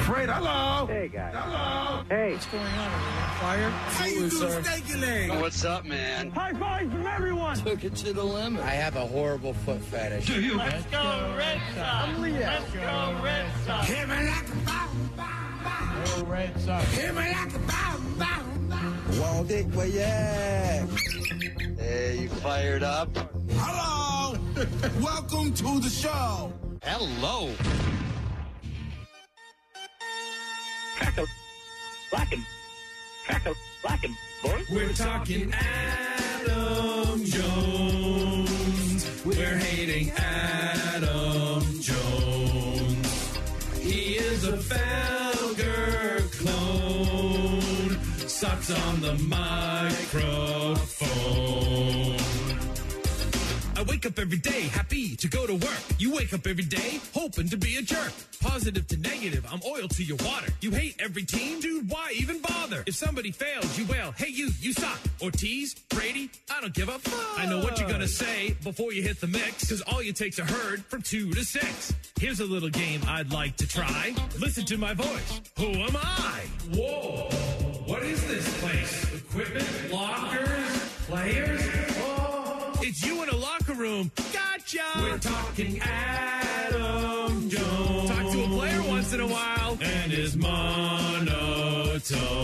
Fred, hello. Hey, guys. Hello. Hey. What's going on? Are we on fire? How you do, stanky leg? What's up, man? High five from everyone. Took it to the limit. I have a horrible foot fetish. Do you? Let's go, Red Sox. Let's go, Red Sox. Hit me like a bomb, bomb, bomb. Go Red Sox. Hit me like a bomb, bomb, bomb. Wall Dick, where you at? Hey, you fired up? Hello. Welcome to the show. Hello. Black him, boy. We're talking Adam Jones. We're hating Adam Jones. He is a Felger clone. Sucks on the microphone. I wake up every day happy to go to work. You wake up every day hoping to be a jerk. Positive to negative, I'm oil to your water. You hate every team, dude, why even bother? If somebody fails, you wail, hey you suck. Ortiz, Brady, I don't give a fuck. I know what you're gonna say before you hit the mix, cause all you take's a herd from 2 to 6. Here's a little game I'd like to try. Listen to my voice. Who am I? Whoa, what is this place? Equipment, lockers, players? It's you in a locker room. Gotcha! We're talking Adam Jones. Talk to a player once in a while. And his monotone.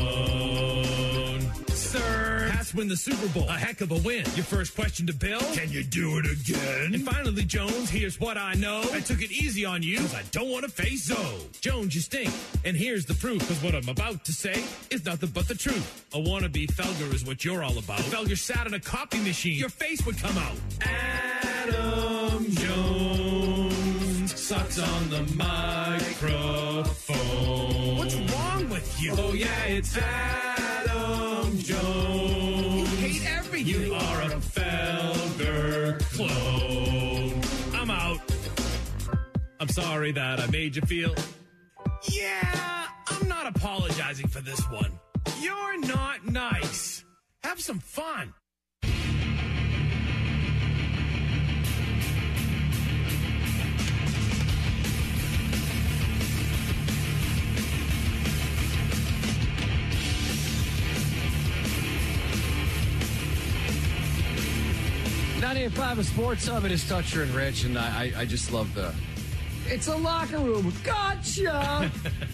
Sir, Pats win the Super Bowl. A heck of a win. Your first question to Bill? Can you do it again? And finally, Jones, here's what I know. I took it easy on you because I don't want to face Zoe. Jones, you stink. And here's the proof, because what I'm about to say is nothing but the truth. A wannabe Felger is what you're all about. If Felger sat in a copy machine, your face would come out. Adam Jones sucks on the microphone. What's wrong with you? Oh, yeah, it's Adam Jones. You hate everything. You are a Felger clone. I'm out. I'm sorry that I made you feel. Yeah, I'm not apologizing for this one. You're not nice. Have some fun. .5 of Sports Hub. It is Toucher and Rich, and I just love the... It's a locker room. Gotcha!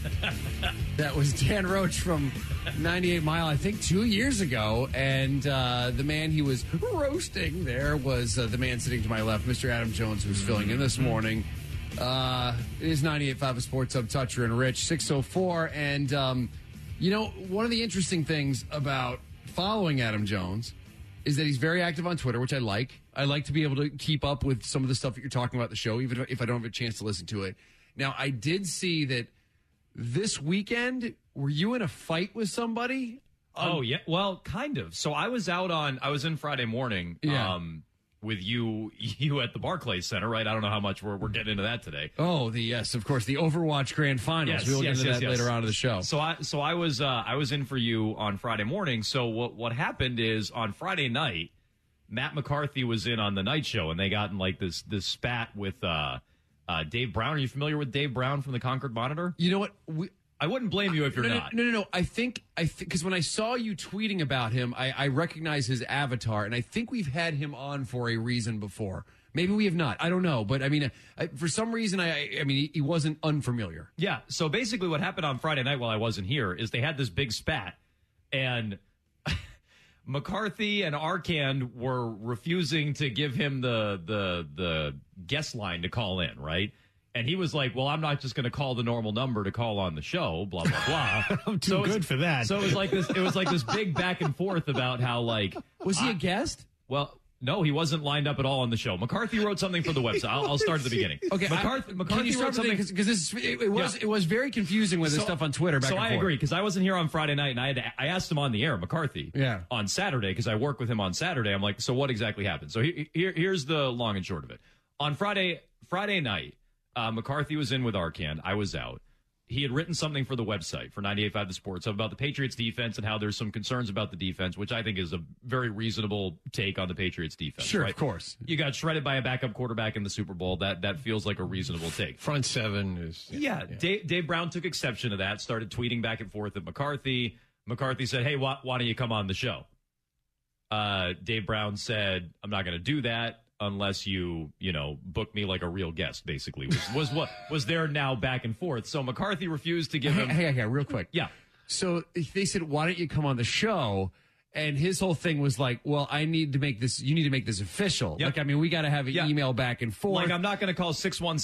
That was Dan Roach from 98 Mile, I think 2 years ago. And the man he was roasting there was the man sitting to my left, Mr. Adam Jones, who's filling in this morning. It is 98.5 of Sports Hub, Toucher and Rich, 6:04. And, one of the interesting things about following Adam Jones is that he's very active on Twitter, which I like. I like to be able to keep up with some of the stuff that you're talking about the show, even if I don't have a chance to listen to it. Now, I did see that this weekend, were you in a fight with somebody? Oh, yeah. Well, kind of. So I was in Friday morning with you at the Barclays Center, right? I don't know how much we're getting into that today. Oh, yes, of course, the Overwatch Grand Finals. We'll get into that later on in the show. So I was in for you on Friday morning. So what happened is on Friday night, Matt McCarthy was in on the night show, and they got in like this spat with Dave Brown. Are you familiar with Dave Brown from the Concord Monitor? You know what? I wouldn't blame you if you're not. No. I think because when I saw you tweeting about him, I recognize his avatar, and I think we've had him on for a reason before. Maybe we have not. I don't know, but I mean, for some reason, he wasn't unfamiliar. Yeah. So basically, what happened on Friday night while I wasn't here is they had this big spat, and McCarthy and Arcand were refusing to give him the guest line to call in, right? And he was like, well, I'm not just going to call the normal number to call on the show, blah, blah, blah. I'm too good for that. So it was like this big back and forth about how, like, was he a guest? Well, no, he wasn't lined up at all on the show. McCarthy wrote something for the website. I'll start at the beginning. Okay. McCarthy wrote something because it was very confusing with this stuff on Twitter. So I agree, because I wasn't here on Friday night, and I asked him on the air, McCarthy, yeah, on Saturday, because I work with him on Saturday. I'm like, so what exactly happened? So here's the long and short of it. On Friday night, McCarthy was in with Arcand. I was out. he had written something for the website for 98.5 The Sports about the Patriots defense and how there's some concerns about the defense, which I think is a very reasonable take on the Patriots defense. Sure, right? of course. You got shredded by a backup quarterback in the Super Bowl. That feels like a reasonable take. Front seven is. Yeah. Dave Brown took exception to that, started tweeting back and forth at McCarthy. McCarthy said, hey, why don't you come on the show? Dave Brown said, I'm not going to do that unless you book me like a real guest, basically, was what was there now back and forth. So McCarthy refused to give him. Hey, real quick. Yeah. So they said, why don't you come on the show? And his whole thing was like, well, you need to make this official. Yep. Like, I mean, we got to have an email back and forth. Like, I'm not going to call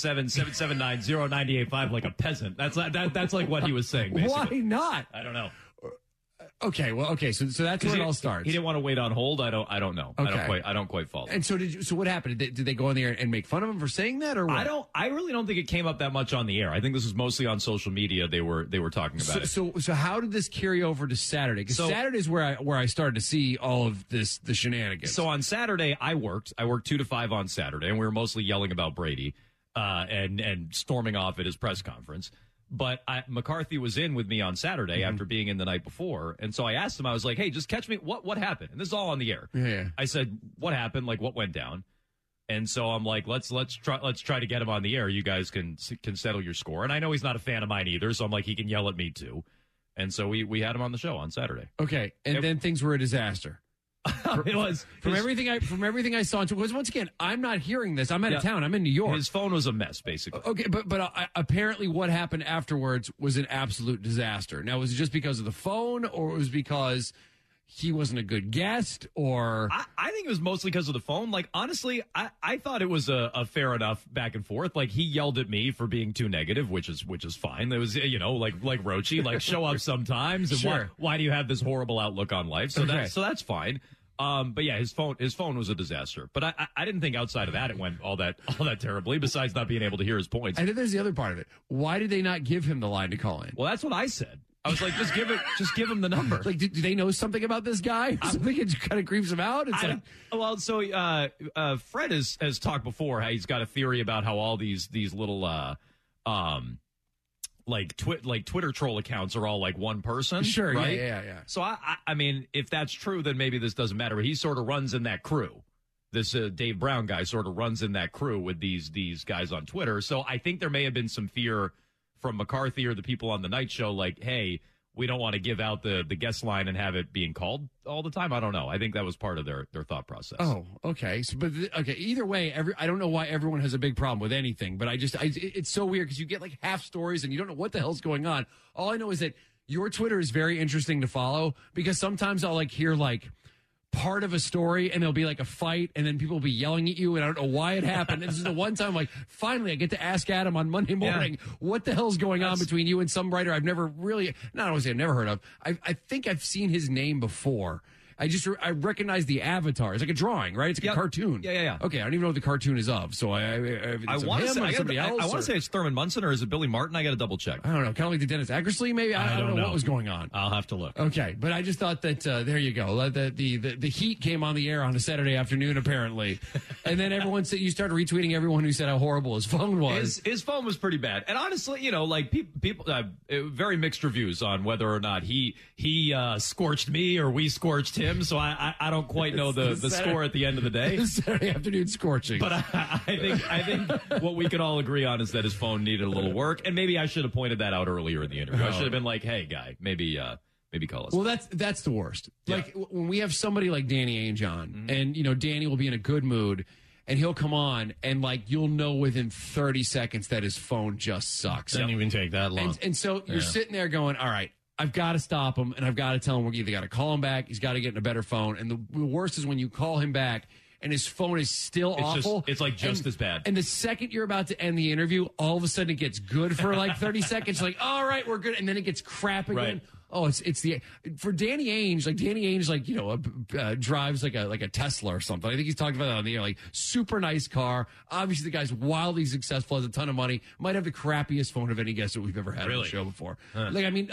617-779-0985 like a peasant. That's like what he was saying, basically. Why not? I don't know. Okay, well, okay, so that's where it all starts. He didn't want to wait on hold. I don't know. Okay. I don't quite follow. And so what happened? Did they go on the air and make fun of him for saying that, or what? I really don't think it came up that much on the air. I think this was mostly on social media. They were talking about it. So how did this carry over to Saturday? Because Saturday is where I started to see all of the shenanigans. So on Saturday, I worked 2 to 5 on Saturday, and we were mostly yelling about Brady and storming off at his press conference. But McCarthy was in with me on Saturday after being in the night before. And so I asked him, I was like, hey, just catch me. What happened? And this is all on the air. Yeah. I said, what happened? Like, what went down? And so I'm like, let's try to get him on the air. You guys can settle your score. And I know he's not a fan of mine either. So I'm like, he can yell at me too. And so we had him on the show on Saturday. Okay. And then things were a disaster. It was from everything I saw. Because once again, I'm not hearing this. I'm out of town. I'm in New York. His phone was a mess, basically. Okay, but apparently, what happened afterwards was an absolute disaster. Now, was it just because of the phone, or it was because he wasn't a good guest, or I think it was mostly because of the phone. Like, honestly, I thought it was a fair enough back and forth. Like, he yelled at me for being too negative, which is fine. It was, like Rochi, like, show up sometimes. And sure. Why do you have this horrible outlook on life? So okay. that's fine. But yeah, his phone was a disaster. But I didn't think outside of that it went all that terribly. Besides not being able to hear his points. And then there's the other part of it. Why did they not give him the line to call in? Well, that's what I said. I was like, just give him the number. Like, do they know something about this guy? Something that kind of creeps him out? It's Fred has talked before how he's got a theory about how all these little Twitter troll accounts are all like one person. Sure, right? Yeah. So I mean, if that's true, then maybe this doesn't matter. But he sort of runs in that crew. This Dave Brown guy sort of runs in that crew with these guys on Twitter. So I think there may have been some fear from McCarthy or the people on the night show, like, hey, we don't want to give out the guest line and have it being called all the time. I don't know. I think that was part of their thought process. Oh, okay. So, either way, I don't know why everyone has a big problem with anything, but it's so weird because you get like half stories and you don't know what the hell's going on. All I know is that your Twitter is very interesting to follow because sometimes I'll like hear like part of a story and there'll be like a fight and then people will be yelling at you and I don't know why it happened. And this is the one time like finally I get to ask Adam on Monday morning what the hell's going on between you and some writer I've never really, not always say I've never heard of. I think I've seen his name before. I recognize the avatar. It's like a drawing, right? It's like a cartoon. Yeah. Okay, I don't even know what the cartoon is of. So I want to say it's Thurman Munson or is it Billy Martin? I got to double check. I don't know. Kind of like the Dennis Eckersley, maybe. I don't know what was going on. I'll have to look. Okay, but I just thought that there you go. The Heat came on the air on a Saturday afternoon apparently, and then everyone said you started retweeting everyone who said how horrible his phone was. His phone was pretty bad, and honestly, like people very mixed reviews on whether or not he scorched me or we scorched him. So I don't quite know the score at the end of the day. Saturday afternoon scorching. But I think what we could all agree on is that his phone needed a little work, and maybe I should have pointed that out earlier in the interview. I should have been like, "Hey, guy, maybe call us." Well, that's the worst. Yeah. Like when we have somebody like Danny Ainge on, and Danny will be in a good mood. And he'll come on, and like you'll know within 30 seconds that his phone just sucks. Doesn't even take that long. And so you're sitting there going, "All right, I've got to stop him, and I've got to tell him we're either got to call him back, he's got to get in a better phone." And the worst is when you call him back and his phone is still awful. It's like just as bad. And the second you're about to end the interview, all of a sudden it gets good for like 30 seconds. Like, all right, we're good. And then it gets crap again. Right. Oh, for Danny Ainge, drives like a Tesla or something. I think he's talked about that on the air. Like super nice car. Obviously the guy's wildly successful, has a ton of money, might have the crappiest phone of any guest that we've ever had on the show before. Huh. Like, I mean,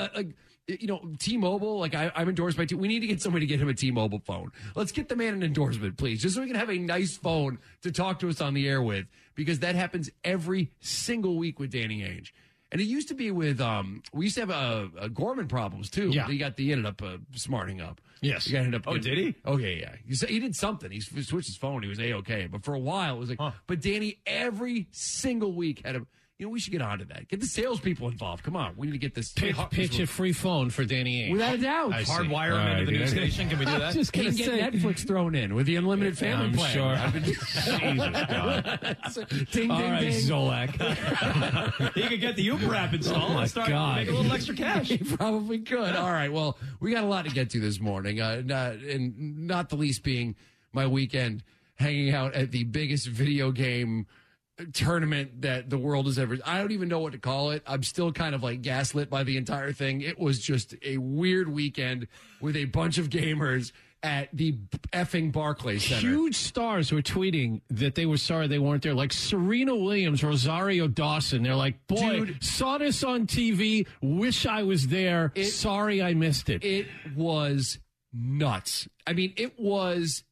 T-Mobile, like I'm endorsed by we need to get somebody to get him a T-Mobile phone. Let's get the man an endorsement, please, just so we can have a nice phone to talk to us on the air with, because that happens every single week with Danny Ainge. And it used to be with, we used to have Gorman problems too. Yeah. He ended up smarting up. Yes. He ended up. Oh, did he? Okay, yeah. He did something. He switched his phone. He was A-okay. But for a while, it was like, but Danny, every single week had a, we should get onto that. Get the salespeople involved. Come on. We need to get this. Pitch a free phone for Danny Ainge. Without a doubt. Hardwire him into the news station. Can we do that? Just He gonna can say. get Netflix thrown in with the unlimited family I'm plan. sure. Jesus, God. Ding, All ding, right, ding. He could get the Uber app installed and start God. make a little extra cash. He probably could. All right. Well, we got a lot to get to this morning, and not the least being my weekend hanging out at the biggest video game tournament that the world has ever. I don't even know what to call it. I'm still kind of like gaslit by the entire thing. It was just a weird weekend with a bunch of gamers at the effing Barclays Center. Huge stars were tweeting that they were sorry they weren't there. Like Serena Williams, Rosario Dawson. They're like, boy, Dude. saw this on TV. Wish I was there. Sorry I missed it. It was nuts. I mean, it was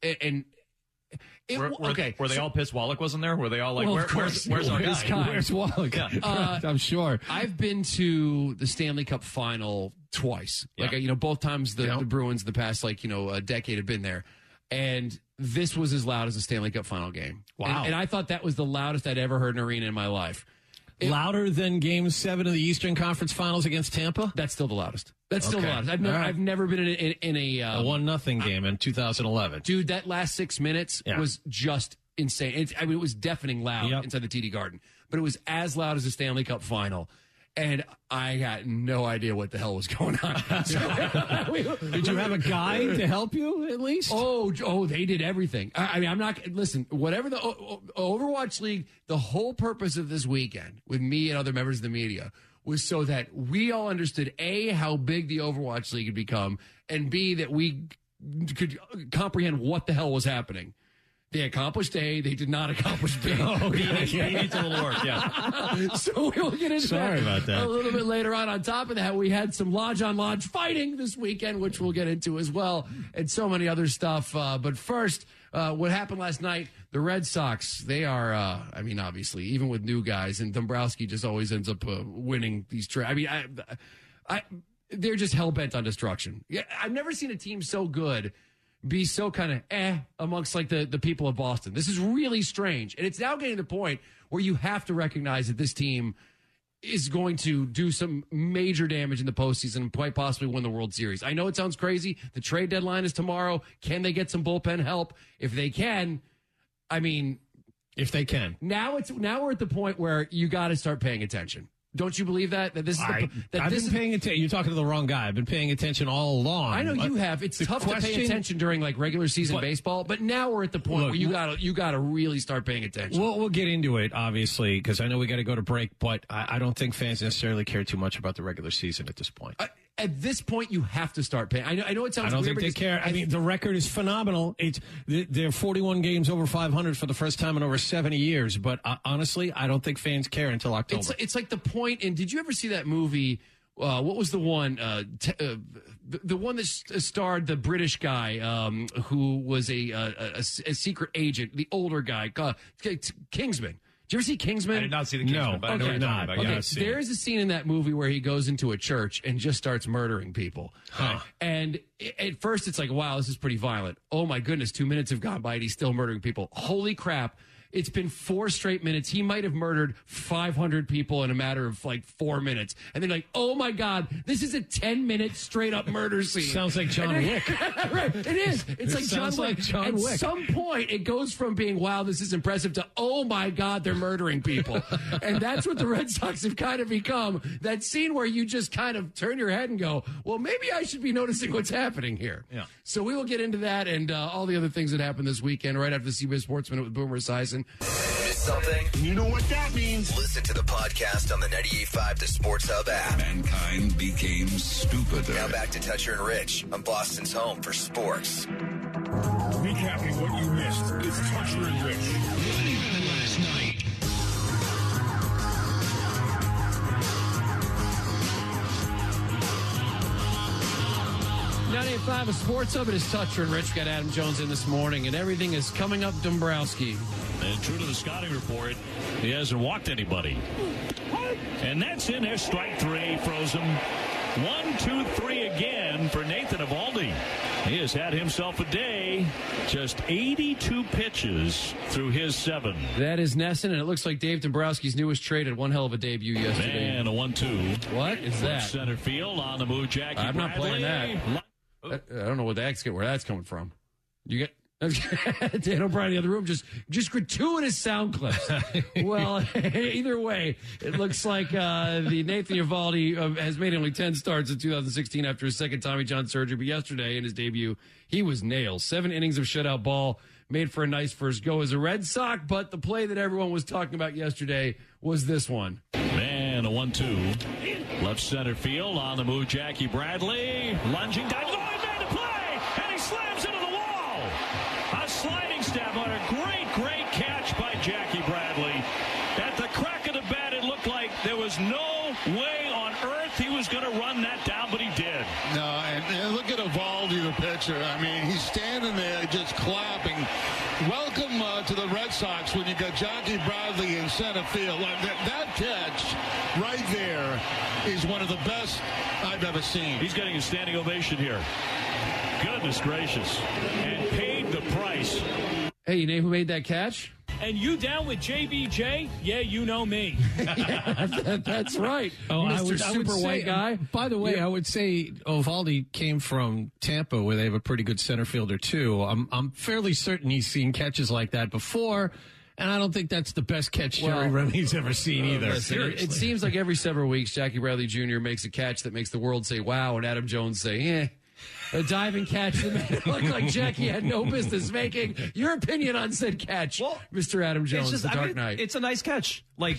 okay. Were they all pissed Wallach wasn't there? Were they all like, Well, of course. where's our Where's guy? Kai? Where's Wallach? I'm sure. I've been to the Stanley Cup final twice. Yeah. Like, both times the Bruins the past, a decade have been there. And this was as loud as a Stanley Cup final game. Wow. And I thought that was the loudest I'd ever heard an arena in my life. Louder than Game 7 of the Eastern Conference Finals against Tampa? That's still the loudest. That's still the Okay. loudest. I've All right. I've never been in a A 1-0 game in 2011. dude, that last 6 minutes Yeah. was just insane. It was deafening loud Yep. inside the TD Garden, but it was as loud as the Stanley Cup final. And I had no idea what the hell was going on. Did you have a guy to help you at least? Oh, they did everything. I mean, I'm not, listen, whatever the Overwatch League, the whole purpose of this weekend with me and other members of the media was so that we all understood, A, how big the Overwatch League had become, and B, that we could comprehend what the hell was happening. They accomplished A, they did not accomplish B. He needs a little work, yeah. So we'll get into Sorry about that. a little bit later on. On top of that, we had some lodge-on-lodge fighting this weekend, which we'll get into as well, and so many other stuff. But first, what happened last night, the Red Sox, they are, obviously, even with new guys, and Dombrowski just always ends up winning these they're just hell-bent on destruction. Yeah, I've never seen a team so good be so kind of amongst like the people of Boston. This is really strange. And it's now getting to the point where you have to recognize that this team is going to do some major damage in the postseason and quite possibly win the World Series. I know it sounds crazy. The trade deadline is tomorrow. Can they get some bullpen help? If they can, If they can. now we're at the point where you got to start paying attention. Don't you believe that? That this is I've been paying attention. You're talking to the wrong guy. I've been paying attention all along. I know you have. It's tough to pay attention during like regular season baseball, but now we're at the point where you gotta really start paying attention. We'll get into it, obviously, because I know we got to go to break, but I don't think fans necessarily care too much about the regular season at this point. At this point, you have to start paying. I know it sounds. I don't weird think they care. I mean, the record is phenomenal. They're 41 games over 500 for the first time in over 70 years. But honestly, I don't think fans care until October. It's like the point. And did you ever see that movie? What was the one? The one that starred the British guy who was a secret agent, the older guy, Kingsman. Did you ever see Kingsman? I did not see the Kingsman, but I know what you're talking about. Okay. Yeah, There is a scene in that movie where he goes into a church and just starts murdering people. And at first it's like, wow, this is pretty violent. Oh my goodness, 2 minutes have gone by and he's still murdering people. Holy crap. It's been 4 straight minutes. He might have murdered 500 people in a matter of like 4 minutes. And they're like, oh my God, this is a 10-minute straight up murder scene. Sounds like John Wick. Right, it is. It's like sounds John Wick. like John At Wick. some point, it goes from being, wow, this is impressive to, oh my God, they're murdering people. And that's what the Red Sox have kind of become. That scene where you just kind of turn your head and go, well, maybe I should be noticing what's happening here. Yeah. So we will get into that and all the other things that happened this weekend right after the CBS Sports Minute with Boomer Esiason. Missed something? You know what that means. Listen to the podcast on the 98.5 The Sports Hub app. Mankind became stupider. Now back to Toucher and Rich on Boston's home for sports. Recapping what you missed. It's Toucher and Rich. Last night. A Sports Hub. It is Toucher and Rich. Got Adam Jones in this morning, and everything is coming up Dombrowski. And true to the scouting report, he hasn't walked anybody. And that's in there. Strike three, froze him. 1, 2, 3 again for Nathan Eovaldi. He has had himself a day. Just 82 pitches through his 7. That is Nesson, and it looks like Dave Dombrowski's newest trade had one hell of a debut yesterday. And a 1-2. What is that? Center field on the move, Jackie I'm not Bradley. playing that. I don't know where that's coming from. You get Dan O'Brien in the other room, just gratuitous sound clips. Well, either way, it looks like the Nathan Eovaldi has made only 10 starts in 2016 after his second Tommy John surgery. But yesterday in his debut, he was nailed. 7 innings of shutout ball, made for a nice first go as a Red Sox. But the play that everyone was talking about yesterday was this one. Man, a 1-2. Left center field on the move, Jackie Bradley. Lunging down. Oh, he made the play! And he slams into the wall! A sliding step on a great catch by Jackie Bradley. At the crack of the bat, it looked like there was no way on earth he was going to run that down, but he did. No, and look at Eovaldi, the pitcher. I mean, he's standing there just clapping. Welcome to the Red Sox when you got Jackie Bradley in center field. That catch right there is one of the best I've ever seen. He's getting a standing ovation here. Goodness gracious. And paid the price. Hey, you know who made that catch? And you down with JBJ? Yeah, you know me. That's right. Oh, Mr. I would say, white guy. By the way, I would say Eovaldi came from Tampa, where they have a pretty good center fielder too. I'm fairly certain he's seen catches like that before, and I don't think that's the best catch Jerry Remy's ever seen either. It seems like every several weeks, Jackie Bradley Jr. makes a catch that makes the world say "wow" and Adam Jones say "eh." A diving catch that made it look like Jackie had no business making. Your opinion on said catch, Mr. Adam Jones, the Dark Knight. It's a nice catch. Like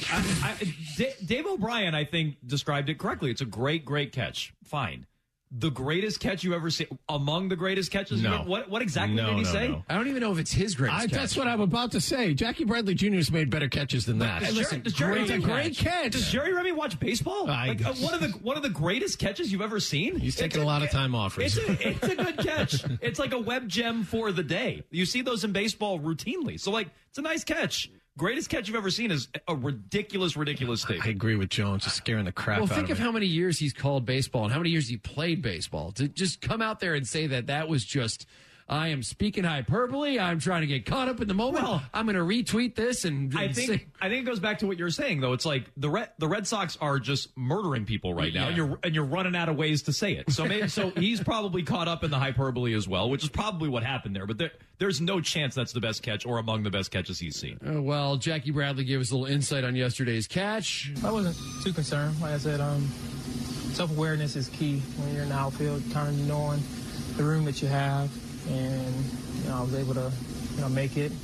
Dave O'Brien, I think, described it correctly. It's a great catch. Fine. The greatest catch you ever see, among the greatest catches? No. What exactly did he say? No. I don't even know if it's his greatest catch. That's what I'm about to say. Jackie Bradley Jr. has made better catches than that. It's a great catch. Does Jerry Remy watch baseball? One of the greatest catches you've ever seen? He's taking a lot of time off. It's a good catch. It's like a web gem for the day. You see those in baseball routinely. So, it's a nice catch. Greatest catch you've ever seen is a ridiculous thing. I agree with Jones. Just scaring the crap out of me. Well, think of how many years he's called baseball and how many years he played baseball. To just come out there and say that was just, I am speaking hyperbole. I'm trying to get caught up in the moment. Well, I'm going to retweet this. And I think it goes back to what you're saying, though. It's like the Red Sox are just murdering people right now, and you're running out of ways to say it. So he's probably caught up in the hyperbole as well, which is probably what happened there. But there's no chance that's the best catch or among the best catches he's seen. Well, Jackie Bradley gave us a little insight on yesterday's catch. I wasn't too concerned. Like I said, self-awareness is key when you're in the outfield, kind of knowing the room that you have. And, I was able to, make it.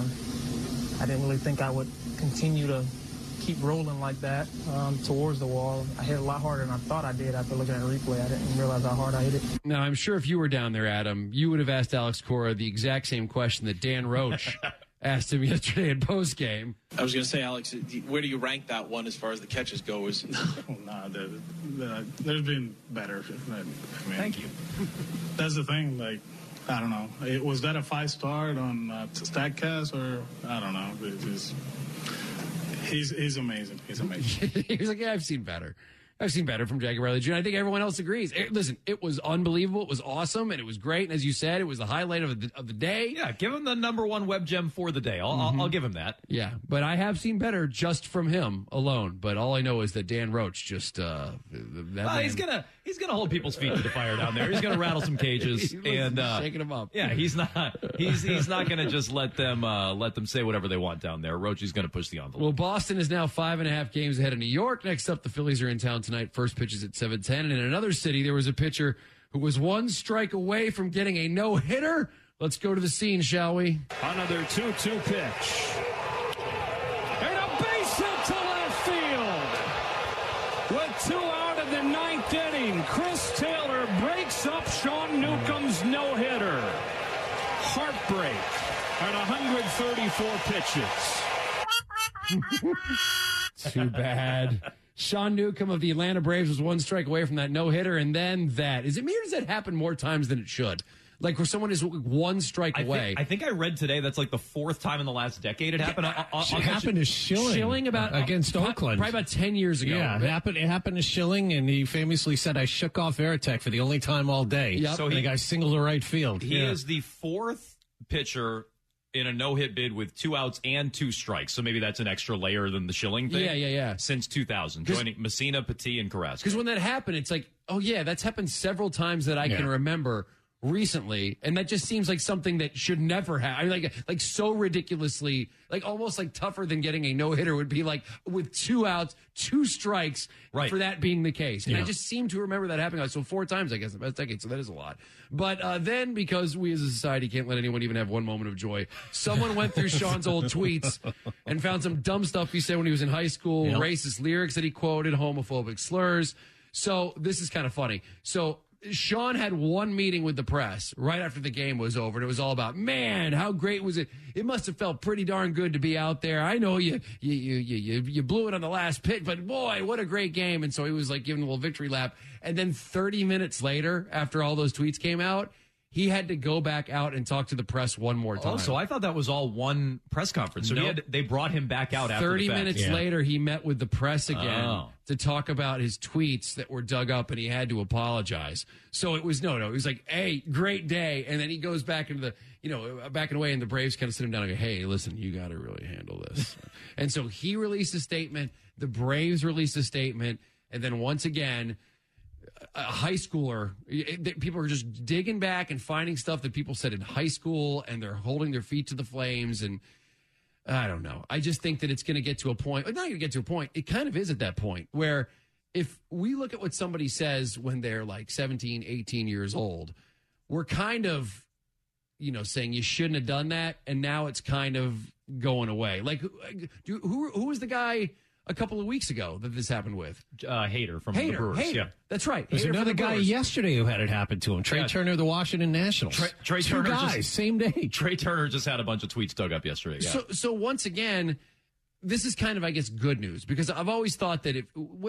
I didn't really think I would continue to keep rolling like that towards the wall. I hit a lot harder than I thought I did after looking at a replay. I didn't realize how hard I hit it. Now, I'm sure if you were down there, Adam, you would have asked Alex Cora the exact same question that Dan Roach asked him yesterday in postgame. I was going to say, Alex, where do you rank that one as far as the catches goes? There's been better. Thank you. That's the thing, I don't know. Was that a 5-star on StatCast or I don't know. He's amazing. He's amazing. He was like, yeah, I've seen better. I've seen better from Jackie Bradley Jr. I think everyone else agrees. Listen, it was unbelievable. It was awesome, and it was great. And as you said, it was the highlight of the day. Yeah, give him the number 1 web gem for the day. I'll give him that. Yeah, but I have seen better just from him alone. But all I know is that Dan Roach just he's gonna hold people's feet to the fire down there. He's gonna rattle some cages and shaking them up. Yeah, he's not gonna just let them say whatever they want down there. Roach is gonna push the envelope. Well, Boston is now 5.5 games ahead of New York. Next up, the Phillies are in town tonight. First pitch is at 7:10. And in another city, there was a pitcher who was 1 strike away from getting a no-hitter. Let's go to the scene, shall we? Another 2-2 pitch. And a base hit to left field. With 2 out of the 9th inning, Chris Taylor breaks up Sean Newcomb's no-hitter. Heartbreak at 134 pitches. Too bad. Sean Newcomb of the Atlanta Braves was 1 strike away from that no-hitter, and then that. Is it me or does that happen more times than it should? Like where someone is one strike away. I think I read today that's like the fourth time in the last decade it happened. It happened to Schilling. Schilling against Oakland. Probably about 10 years ago. Yeah, it happened to Schilling, and he famously said, I shook off Veritek for the only time all day. Yep. So the guy singled to right field. He is the fourth pitcher in a no-hit bid with 2 outs and 2 strikes. So maybe that's an extra layer than the Schilling thing. Yeah. Since 2000, joining Messina, Petit, and Carrasco. Because when that happened, it's like, oh, yeah, that's happened several times that I can remember recently, and that just seems like something that should never happen. I mean, like so ridiculously, like almost like tougher than getting a no-hitter would be like with 2 outs, 2 strikes for that being the case. And I just seem to remember that happening. So 4 times, I guess, in the past decade, so that is a lot. But then, because we as a society can't let anyone even have one moment of joy, someone went through Sean's old tweets and found some dumb stuff he said when he was in high school, racist lyrics that he quoted, homophobic slurs. So this is kind of funny. So Sean had one meeting with the press right after the game was over, and it was all about, man, how great was it? It must have felt pretty darn good to be out there. I know you blew it on the last pitch, but boy, what a great game. And so he was like giving a little victory lap. And then 30 minutes later, after all those tweets came out, he had to go back out and talk to the press one more time. Oh, so I thought that was all one press conference. So they brought him back out after 30 the fact. minutes later, he met with the press again to talk about his tweets that were dug up, and he had to apologize. So it was, it was like, hey, great day. And then he goes back into the, back and away, and the Braves kind of sit him down and go, hey, listen, you got to really handle this. And so he released a statement. The Braves released a statement. And then once again, a high schooler, people are just digging back and finding stuff that people said in high school, and they're holding their feet to the flames. And I don't know. I just think that it's going to get to a point. Not going to get to a point. It kind of is at that point where if we look at what somebody says when they're like 17, 18 years old, we're kind of, saying you shouldn't have done that. And now it's kind of going away. Like, who was the guy a couple of weeks ago that this happened with? Hader from the Brewers. Hader. Yeah. That's right. There's another guy yesterday who had it happen to him. Trey Turner of the Washington Nationals. Trey Two Turner guys, same day. Trey Turner just had a bunch of tweets dug up yesterday. Yeah. So once again, this is kind of, I guess, good news, because I've always thought that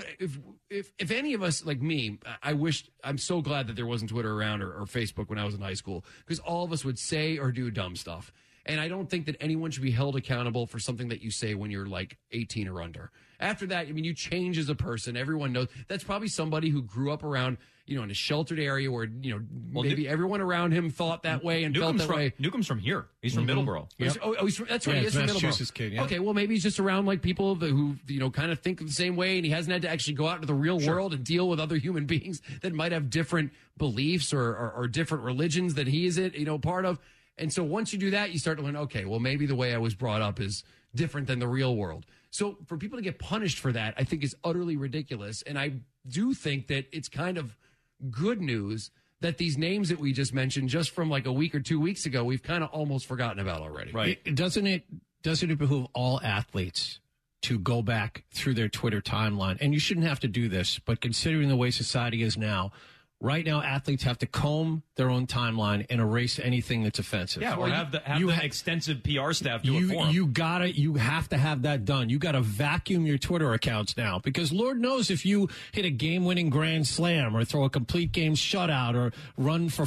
if any of us, like me, I'm so glad that there wasn't Twitter around or Facebook when I was in high school, because all of us would say or do dumb stuff. And I don't think that anyone should be held accountable for something that you say when you're like 18 or under. After that, I mean, you change as a person. Everyone knows that's probably somebody who grew up around, in a sheltered area where, maybe everyone around him thought that way and felt that way. Newcomb's from here. He's from Middleborough. Yep. That's right. He is from Massachusetts Middleborough. kid, yeah. Okay, well, maybe he's just around like people who, kind of think the same way, and he hasn't had to actually go out into the real world and deal with other human beings that might have different beliefs or different religions that he is part of. And so once you do that, you start to learn, okay, well, maybe the way I was brought up is different than the real world. So for people to get punished for that, I think is utterly ridiculous. And I do think that it's kind of good news that these names that we just mentioned, just from like a week or 2 weeks ago, we've kind of almost forgotten about already. Right. Doesn't it behoove all athletes to go back through their Twitter timeline? And you shouldn't have to do this, but considering the way society is now, right now, athletes have to comb their own timeline and erase anything that's offensive. Yeah, or have the extensive PR staff do it for them. You have to have that done. You got to vacuum your Twitter accounts now, because Lord knows if you hit a game-winning grand slam or throw a complete game shutout or run for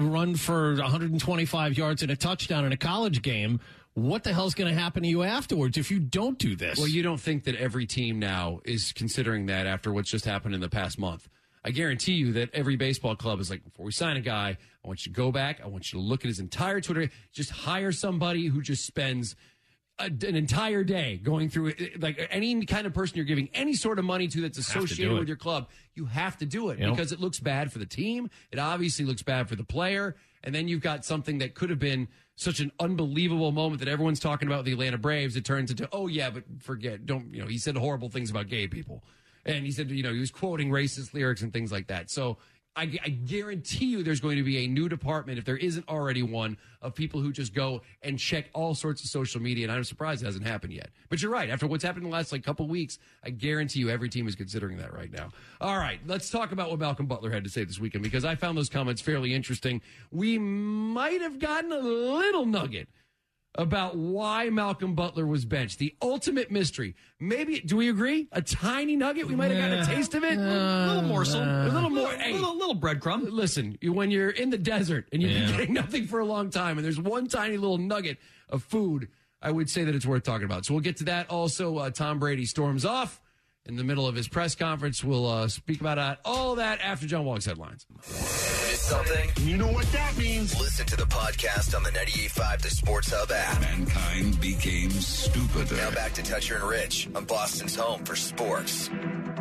125 yards and a touchdown in a college game, what the hell's going to happen to you afterwards if you don't do this? Well, you don't think that every team now is considering that after what's just happened in the past month. I guarantee you that every baseball club is like, before we sign a guy, I want you to go back. I want you to look at his entire Twitter. Just hire somebody who just spends an entire day going through it. Like any kind of person you're giving any sort of money to that's associated with your club, you have to do it because it looks bad for the team. It obviously looks bad for the player. And then you've got something that could have been such an unbelievable moment that everyone's talking about with the Atlanta Braves. It turns into, oh, yeah, but forget. He said horrible things about gay people. And he said, he was quoting racist lyrics and things like that. So I guarantee you there's going to be a new department, if there isn't already one, of people who just go and check all sorts of social media. And I'm surprised it hasn't happened yet. But you're right. After what's happened in the last couple weeks, I guarantee you every team is considering that right now. All right, let's talk about what Malcolm Butler had to say this weekend, because I found those comments fairly interesting. We might have gotten a little nugget about why Malcolm Butler was benched. The ultimate mystery. Maybe, do we agree? A tiny nugget? We might have gotten a taste of it? A little morsel. A little more. A little breadcrumb. Listen, when you're in the desert and you've been getting nothing for a long time and there's one tiny little nugget of food, I would say that it's worth talking about. So we'll get to that. Also, Tom Brady storms off in the middle of his press conference. We'll speak about all that after John Wallach's headlines. Missed something? You know what that means. Listen to the podcast on the 98.5 The Sports Hub app. Mankind became stupider. Now back to Toucher and Rich on Boston's home for sports.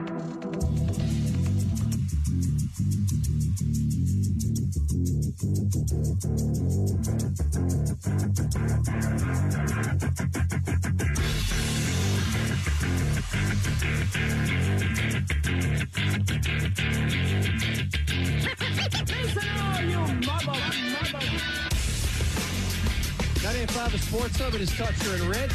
The Sports Hub, it is Toucher and Rich.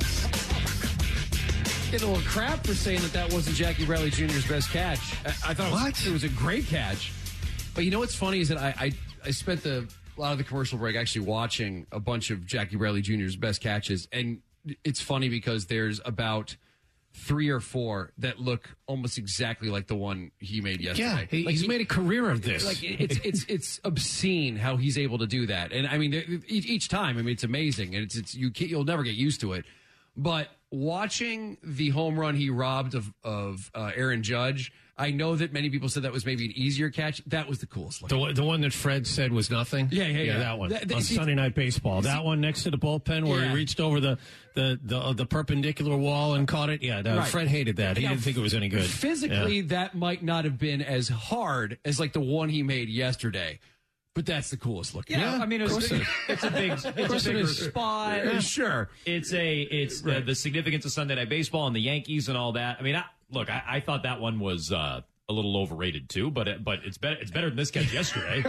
Getting a little crap for saying that wasn't Jackie Bradley Jr.'s best catch. I thought it was a great catch. But you know what's funny is that I spent a lot of the commercial break actually watching a bunch of Jackie Bradley Jr.'s best catches. And it's funny because there's about 3 or 4 that look almost exactly like the one he made yesterday. Yeah, he's made a career of this. Like it's obscene how he's able to do that. And I mean, each time, I mean, it's amazing, and you'll never get used to it. But watching the home run he robbed of Aaron Judge, I know that many people said that was maybe an easier catch. That was the coolest looking. The one that Fred said was nothing? Yeah. That one. On Sunday Night Baseball. That one next to the bullpen where he reached over the perpendicular wall and caught it. Yeah, Right. Fred hated that. He didn't think it was any good. Physically, that might not have been as hard as like the one he made yesterday. But that's the coolest looking. Yeah, I mean, it's a bigger spot. Sure. It's the significance of Sunday Night Baseball and the Yankees and all that. I mean, I thought that one was a little overrated too, but it's better than this catch yesterday.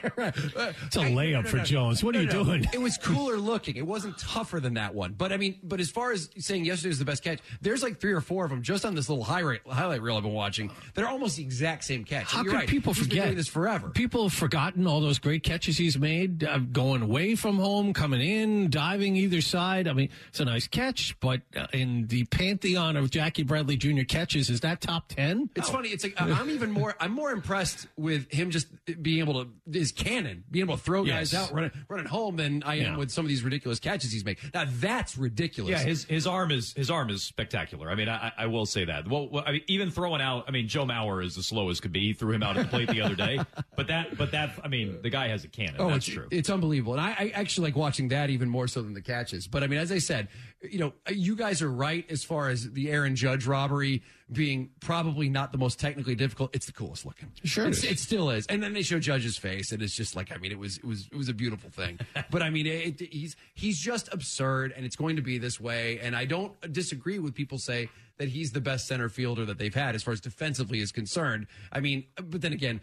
It's a layup for Jones. What are you doing? It was cooler looking. It wasn't tougher than that one. But I mean, as far as saying yesterday was the best catch, there's like 3 or 4 of them just on this little highlight reel I've been watching. They're almost the exact same catch. How You're could right. people He's been forget doing this forever? People have forgotten all those great catches he's made, going away from home, coming in, diving either side. I mean, it's a nice catch, but in the pantheon of Jackie Bradley Jr. catches, is that top 10? It's funny. It's like I'm more impressed with him just being able to his cannon, being able to throw guys out, running home than I am with some of these ridiculous catches he's making. Now that's ridiculous. Yeah, his arm is spectacular. I mean, I will say that. Well, I mean, even throwing out. I mean, Joe Mauer is the slowest could be. He threw him out at the plate the other day. But that. I mean, the guy has a cannon. Oh, that's true. It's unbelievable, and I actually like watching that even more so than the catches. But I mean, as I said, you guys are right as far as the Aaron Judge robbery being probably not the most technically difficult. It's the coolest looking. Sure, it still is. And then they show Judge's face, and it's just like, I mean, it was a beautiful thing. But I mean, he's just absurd, and it's going to be this way. And I don't disagree with people say that he's the best center fielder that they've had as far as defensively is concerned. I mean, but then again,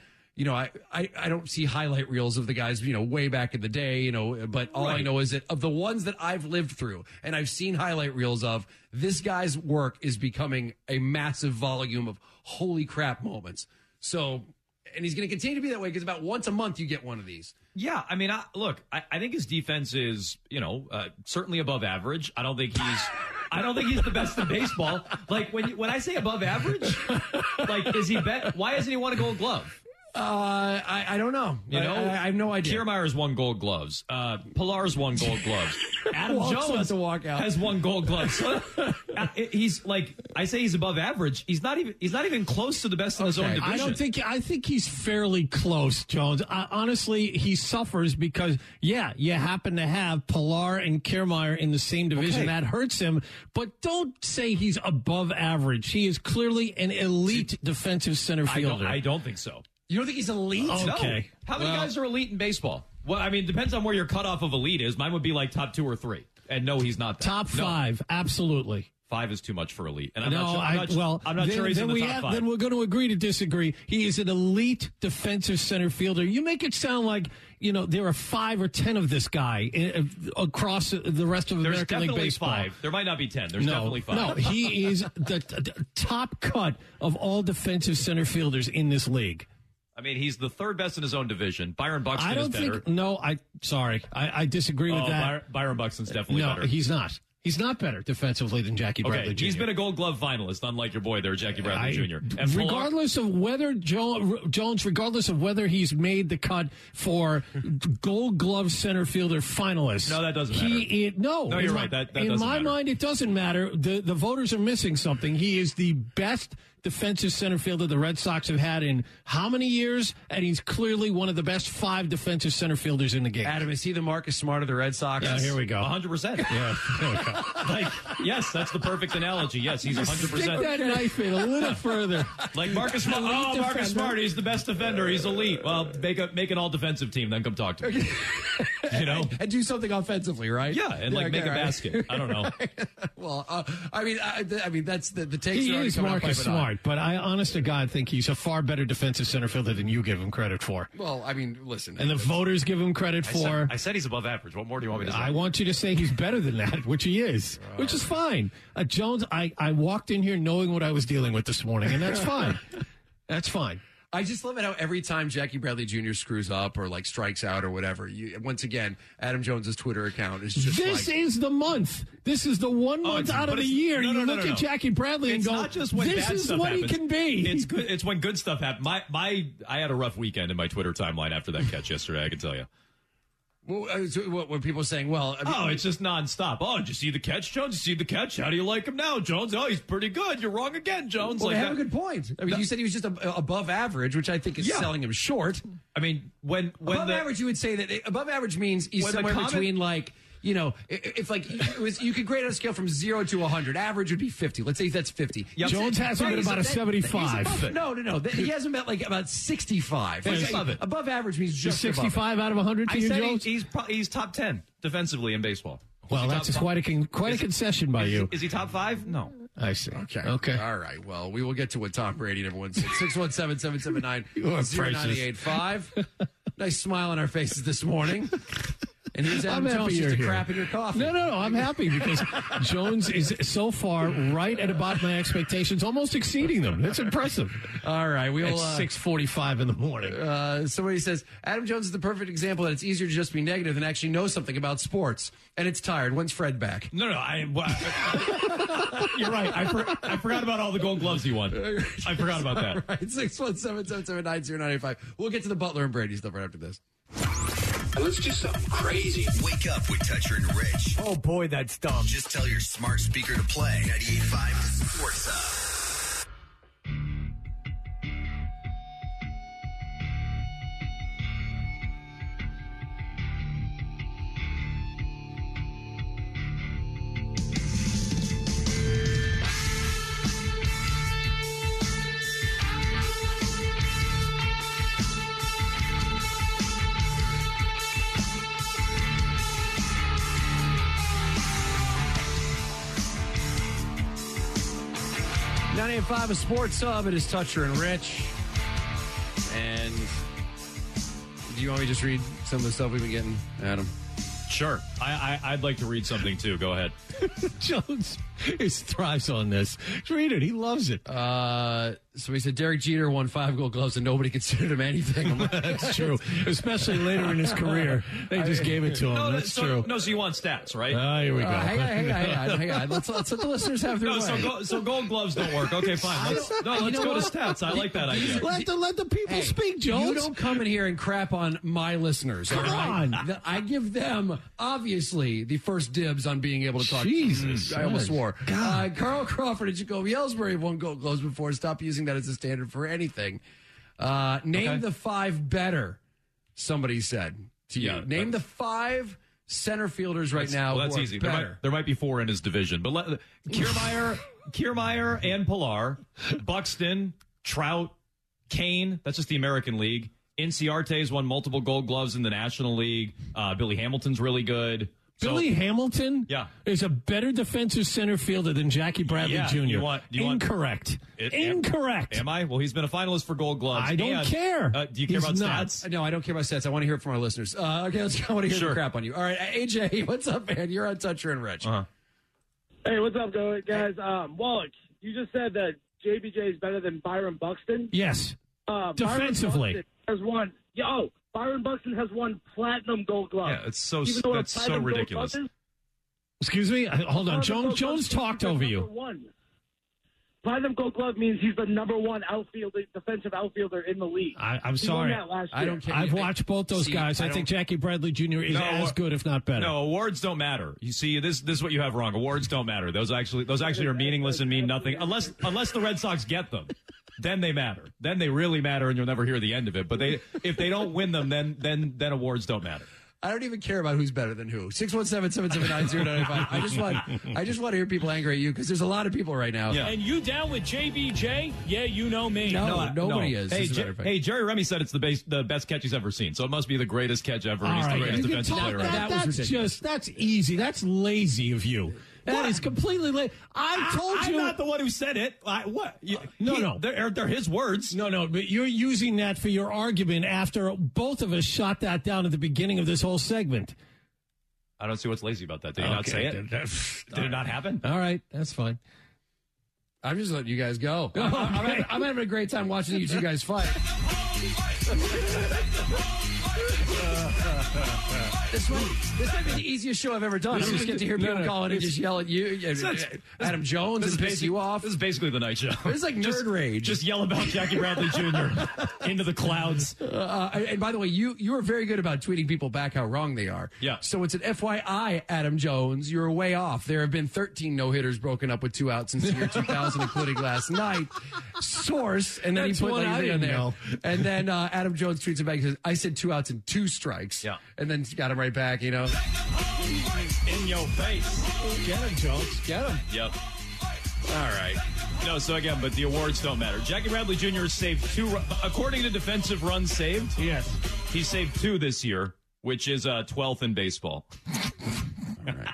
I don't see highlight reels of the guys, way back in the day, but all I know is that of the ones that I've lived through and I've seen highlight reels of, this guy's work is becoming a massive volume of holy crap moments. So, and he's going to continue to be that way because about once a month you get one of these. Yeah, I mean, I think his defense is, certainly above average. I don't think he's the best in baseball. Like when I say above average, like is he why hasn't he won a Gold Glove? I don't know. I have no idea. Kiermaier's won Gold Gloves. Pilar's won Gold Gloves. Adam Jones has won Gold Gloves. So, he's like, I say he's above average. He's not even close to the best in his own division. I think he's fairly close, Jones. Honestly, he suffers because you happen to have Pilar and Kiermaier in the same division. That hurts him. But don't say he's above average. He is clearly an elite defensive center fielder. I don't think so. You don't think he's elite? Okay. No. How many guys are elite in baseball? Well, I mean, it depends on where your cutoff of elite is. Mine would be like top 2 or 3. And no, he's not that. Top 5, absolutely. 5 is too much for elite. And I'm not sure he's in the top 5. Then we're going to agree to disagree. He is an elite defensive center fielder. You make it sound like, there are 5 or 10 of this guy across the rest of American League Baseball. 5. There might not be 10. There's definitely 5. No, he is the top cut of all defensive center fielders in this league. I mean, he's the third best in his own division. Byron Buxton is better. I disagree with that. Byron Buxton's definitely better. No, he's not. He's not better defensively than Jackie Bradley Jr. He's been a Gold Glove finalist, unlike your boy there, Jackie Bradley Jr. And regardless of whether Jones, regardless of whether he's made the cut for Gold Glove center fielder finalist. No, that doesn't matter. No, you're right. That in doesn't my matter. mind, it doesn't matter. The voters are missing something. He is the best defensive center fielder the Red Sox have had in how many years? And he's clearly one of the best 5 defensive center fielders in the game. Adam, is he the Marcus Smart of the Red Sox? Yeah, here we go. 100%. Yeah, there we go. Like, yes, that's the perfect analogy. Yes, he's 100%. Stick that knife in a little further. Like Marcus Smart. Oh, Marcus Smart, he's the best defender. He's elite. Well, make an all-defensive team, then come talk to me. You know? And do something offensively, right? Yeah, and make a basket. I don't know. Well, I mean, that's the takes. He are is Marcus Smart, but I honest to God think he's a far better defensive center fielder than you give him credit for. Well, I mean, listen. And the voters give him credit for. I said he's above average. What more do you want me to say? I want you to say he's better than that, which he is, which is fine. Jones, I walked in here knowing what I was dealing with this morning, and that's fine. That's fine. I just love it how every time Jackie Bradley Jr. screws up or like strikes out or whatever, once again, Adam Jones's Twitter account is just This is the month. This is the one month out of the year. You look at Jackie Bradley and go, not just when this bad is stuff what happens. he can be. It's good. It's when good stuff happens. I had a rough weekend in my Twitter timeline after that catch yesterday, I can tell you. What people are saying, well... I mean, it's just nonstop. Oh, did you see the catch, Jones? Did you see the catch? How do you like him now, Jones? Oh, he's pretty good. You're wrong again, Jones. Well, they have a good point. I mean, you said he was just above average, which I think is selling him short. I mean, when above average, you would say that above average means he's somewhere between like... You know, if like you could grade on a scale from 0 to 100, average would be 50. Let's say that's 50. Yep. Jones has him at about a 75. No. He has him at like about 65. Like, above average means just 65 out of 100 to you, Jones? He's top 10 defensively in baseball. Well, that's quite a concession by you. Is he top 5? No. I see. Okay. All right. Well, we will get to what Tom Brady and everyone said. 617-779-0985. Nice smile on our faces this morning. And here's Adam Jones just a crap in your coffee. No. I'm happy because Jones is so far right at about my expectations, almost exceeding them. That's impressive. All right. We will. At 6:45 in the morning. Somebody says, Adam Jones is the perfect example that it's easier to just be negative than actually know something about sports. And it's tired. When's Fred back? No. You're right. I forgot about all the Gold Gloves he won. I forgot about that. All right. 617-779-0985. We'll get to the Butler and Brady stuff right after this. Let's do something crazy. Wake up with Toucher and Rich. Oh, boy, that's dumb. Just tell your smart speaker to play 98.5 Sports Hub. A Sports Hub. It is Toucher and Rich. And do you want me to just read some of the stuff we've been getting, Adam? Sure. I'd like to read something, too. Go ahead. Jones thrives on this. Read it. He loves it. Somebody said Derek Jeter won 5 Gold Gloves and nobody considered him anything. That's true. Especially later in his career. They just gave it to him. That's true. No, so you want stats, right? Here we go. Hang on. Let's let the listeners have their way. So Gold Gloves don't work. Okay, fine. Let's go to stats. I like that idea. Let the people speak, Jones. You don't come in here and crap on my listeners. Come on. I give them, obviously, the first dibs on being able to talk. Jesus. I almost swore. Carl Crawford and Jacoby Ellsbury have won Gold Gloves before. Stop using that as a standard for anything. Name the 5 better, somebody said to you. Name the 5 center fielders right now. Well, that's who are easy. Better. There might be 4 in his division, but Kiermaier and Pilar, Buxton, Trout, Kane. That's just the American League. Inciarte's won multiple Gold Gloves in the National League. Billy Hamilton's really good. Billy Hamilton is a better defensive center fielder than Jackie Bradley Jr. Incorrect. Incorrect. Am I? Well, he's been a finalist for Gold Gloves. I don't care. Do you care about stats? No, I don't care about stats. I want to hear it from our listeners. Okay, let's go. I want to hear the crap on you. All right, AJ, what's up, man? You're on Toucher and Rich. Hey, what's up, guys? Wallach, you just said that JBJ is better than Byron Buxton. Yes. Defensively. Byron Buxton has won platinum Gold Glove. Yeah, it's so Even though that's so platinum Gold ridiculous. Glove is, Excuse me? Hold on. Jones talked over you. Platinum Gold Glove means he's the number one defensive outfielder in the league. I'm sorry. I don't care. I've watched both those guys. I think Jackie Bradley Jr. is as good, if not better. No, awards don't matter. You see, this is what you have wrong. Awards don't matter. Those actually are meaningless and mean nothing unless the Red Sox get them. Then they matter. Then they really matter, and you'll never hear the end of it. But if they don't win them, then awards don't matter. I don't even care about who's better than who. 617-779-0995. I just want to hear people angry at you because there's a lot of people right now. Yeah. And you down with JBJ? Yeah, you know me. No, nobody is. Hey, Jerry Remy said it's the best catch he's ever seen, so it must be the greatest catch ever. And he's the greatest defensive player ever. That's easy. That's lazy of you. That is completely lazy. I'm not the one who said it. What? No. They're his words. No, but you're using that for your argument after both of us shot that down at the beginning of this whole segment. I don't see what's lazy about that. Did you not say it? Did it not happen? All right, that's fine. I'm just letting you guys go. I'm having a great time watching you two guys fight. This might be the easiest show I've ever done. I just get to hear people call in and just yell at you, Adam Jones, and piss you off. This is basically the night show. It's like nerd rage. Just yell about Jackie Bradley Jr. into the clouds. And by the way, you are very good about tweeting people back how wrong they are. Yeah. So it's an FYI, Adam Jones. You're way off. There have been 13 no-hitters broken up with 2 outs since the year 2000, including last night. Source. And then That's he put one I in didn't there. know. And then Adam Jones tweets him back and says, I said 2 outs and 2 strikes. Yeah. And then got him right back, you know. In your face. Get him, Jones. Get him. Yep. All right. No, so again, but the awards don't matter. Jackie Bradley Jr. saved 2, according to defensive runs saved. Yes. He saved 2 this year, which is 12th in baseball. All right.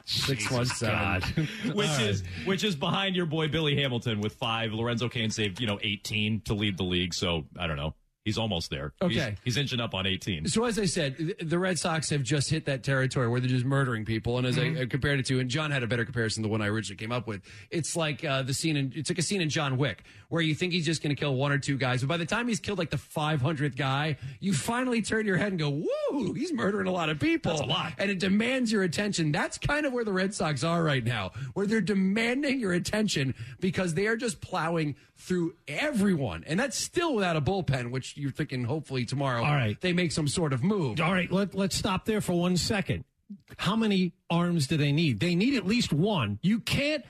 617. Which is behind your boy Billy Hamilton with 5. Lorenzo Cain saved, 18 to lead the league. So I don't know. He's almost there. Okay. He's inching up on 18. So as I said, the Red Sox have just hit that territory where they're just murdering people. And as I compared it to, and John had a better comparison than the one I originally came up with. It's like it's like a scene in John Wick where you think he's just going to kill 1 or 2 guys. But by the time he's killed like the 500th guy, you finally turn your head and go, woo, he's murdering a lot of people. That's a lot. And it demands your attention. That's kind of where the Red Sox are right now, where they're demanding your attention because they are just plowing through everyone. And that's still without a bullpen, which you're thinking hopefully tomorrow they make some sort of move. All right, let's stop there for 1 second. How many arms do they need? They need at least 1. We can't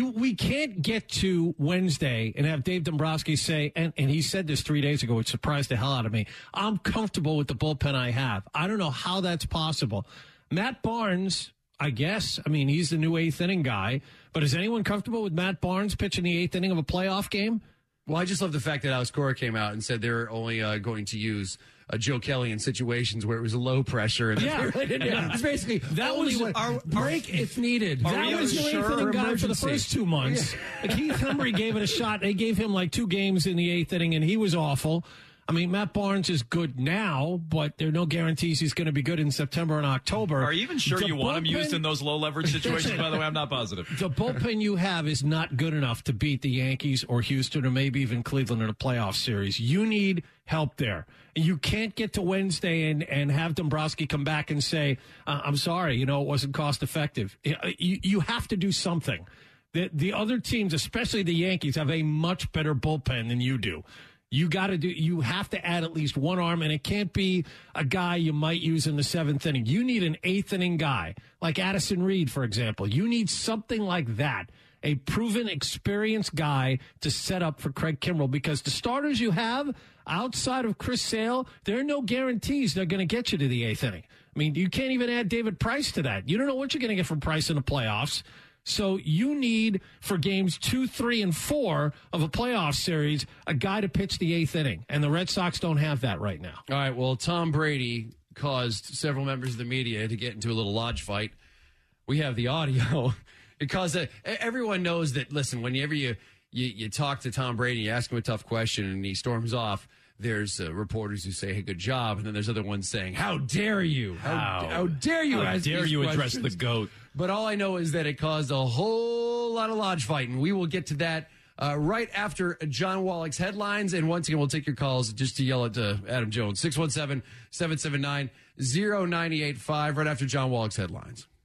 get to Wednesday and have Dave Dombrowski say, and he said this 3 days ago, which surprised the hell out of me, I'm comfortable with the bullpen I have. I don't know how that's possible. Matt Barnes, I guess, he's the new 8th inning guy, but is anyone comfortable with Matt Barnes pitching the 8th inning of a playoff game? Well, I just love the fact that Alex Cora came out and said they're only going to use Joe Kelly in situations where it was low pressure. And it's basically that was our break if needed. That was your 8th inning guy for the first 2 months. Yeah. Keith Embry gave it a shot. They gave him like 2 games in the 8th inning, and he was awful. Matt Barnes is good now, but there are no guarantees he's going to be good in September and October. Are you even sure you want him used in those low leverage situations? By the way, I'm not positive. The bullpen you have is not good enough to beat the Yankees or Houston or maybe even Cleveland in a playoff series. You need help there. You can't get to Wednesday and have Dombrowski come back and say, I'm sorry, it wasn't cost effective. You have to do something. The other teams, especially the Yankees, have a much better bullpen than you do. You have to add at least 1 arm, and it can't be a guy you might use in the 7th inning. You need an 8th inning guy, like Addison Reed, for example. You need something like that, a proven, experienced guy to set up for Craig Kimbrell, because the starters you have outside of Chris Sale, there are no guarantees they're going to get you to the 8th inning. You can't even add David Price to that. You don't know what you're going to get from Price in the playoffs. So you need, for games 2, 3, and 4 of a playoff series, a guy to pitch the 8th inning. And the Red Sox don't have that right now. All right, well, Tom Brady caused several members of the media to get into a little lodge fight. We have the audio. Because everyone knows that, listen, whenever you talk to Tom Brady, you ask him a tough question, and he storms off, there's reporters who say, hey, good job. And then there's other ones saying, how dare you? How dare you ask these questions? Address the GOAT? But all I know is that it caused a whole lot of lodge fighting. We will get to that right after John Wallach's headlines. And once again, we'll take your calls just to yell at Adam Jones. 617-779-0985 right after John Wallach's headlines.